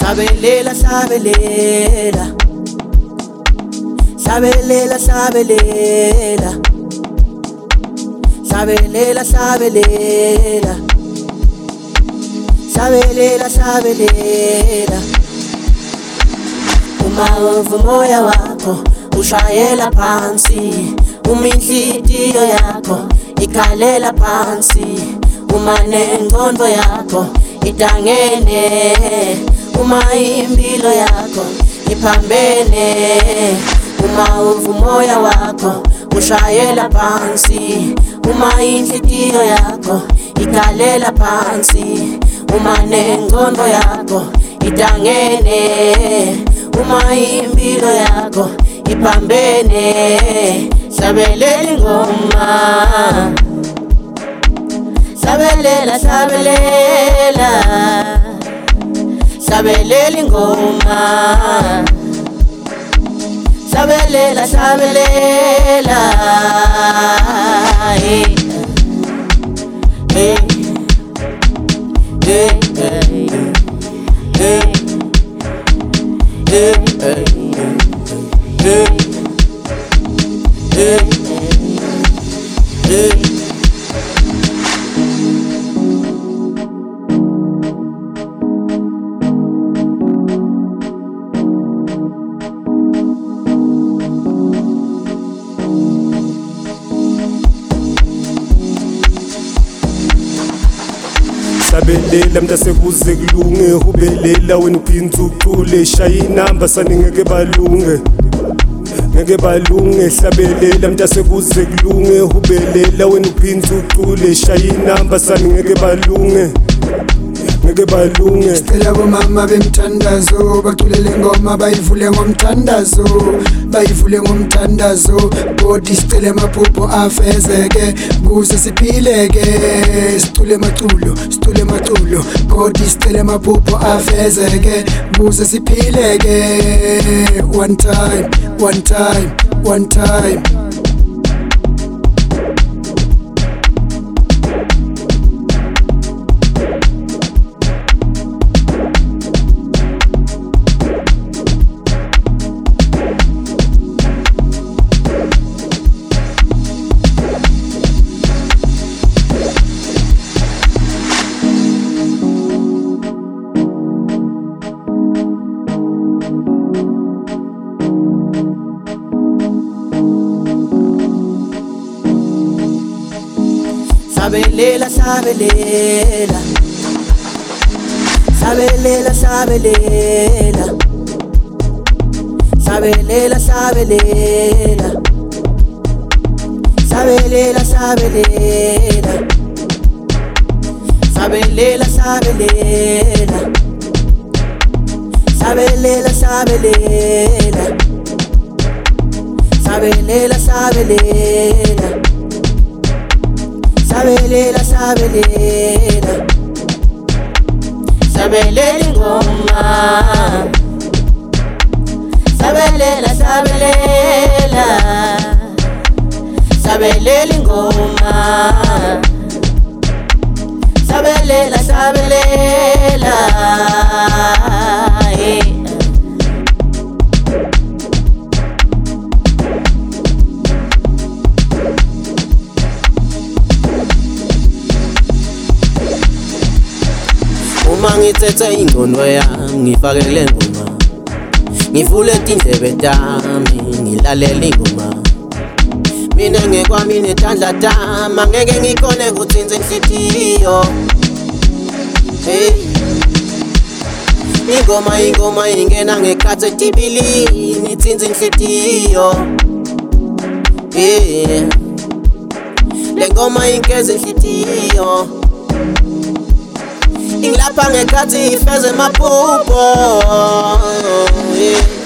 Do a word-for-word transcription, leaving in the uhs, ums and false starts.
Sabelela, sabelela, sabelela, sabelela, sabelela, sabelela, sabelela, sabelela. Uma umoya wakho ushayela phansi, uma inhliziyo yakho ikhalela phansi, uma nengqondo yakho idangene, uma impilo yakho iphambene, uma umoya wakho ushayela phansi, uma inhliziyo yakho ikhalela phansi, uma nengqondo yakho idangene, uma impilo yakho iphambene. Sabelela ingoma, sabelela, sabelela, sabelela ingoma, sabelela, sabelela. Hey, hey, hey, hey, hey, hey, hey, hey, hey, hey. Sabelela mntase kuze kulunge, hubelela wena uphindze ucule, shaya inamba sani ngeke balunge, ngeke balunge. Sabelela mntase kuze kulunge, hubelela wena uphindze ucule, shaya inamba sani ngeke balunge, ngeke balunge. Sicela bomama bemthandazo baculele ingoma bayivule ngomthandazo, bayivule ngomthandazo. Bodi sicela amaphupho afezeke kuze siphileke, sicule maculo, sicule maculo. Bodi sicela amaphupho afezeke kuze siphileke. One time, one time, one time. Sabelela, sabelela, sabelela, sabelela, sabelela, sabelela, sabelela, sabelela, sabelela, sabelela, sabelela, sabelela, sabelela, sabelela. Sabelela, sabelela, sabelela ingoma, sabelela, sabelela, sabelela ingoma, sabelela, sabelela. Hey. Uma ngithethe ingqondo yami ngifake kule ngoma, ngivule tindlebe tami ngilalela ingoma, mina ngekwami netandla tami angeke ngikhone kutsinza inhliziyo. Hey, ingoma ingoma ingena ngekhathi etibilini itsinza inhliziyo. Hey, le ngoma ingeza inhliziyo, ingilapha ngekhathi ifeze maphupho. Yeah.